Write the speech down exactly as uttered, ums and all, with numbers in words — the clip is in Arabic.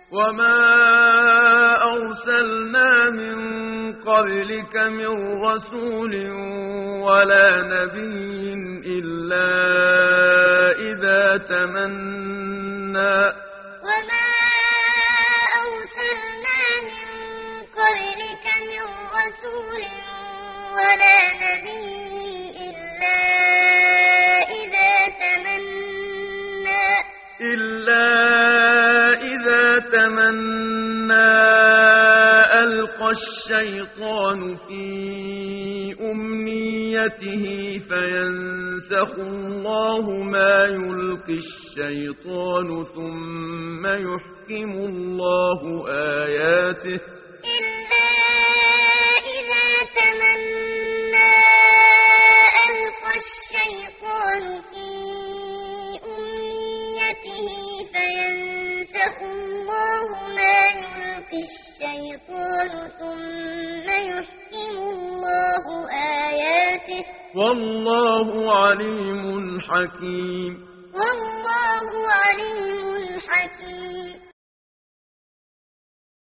وما أرسلنا من قبلك من رسول ولا نبي إلا إذا تمنى وما أرسلنا من قبلك من رسول ولا نبي إلا إذا تمنى إلا إذا تمنى ألقى الشيطان في أمنيته فينسخ الله ما يلقي الشيطان ثم يحكم الله آياته إلا إذا تمنى ألقى الشيطان في أمنيته فينسخ الله ما يلقي الشيطان ثم يحكم الله آياته والله عليم حكيم والله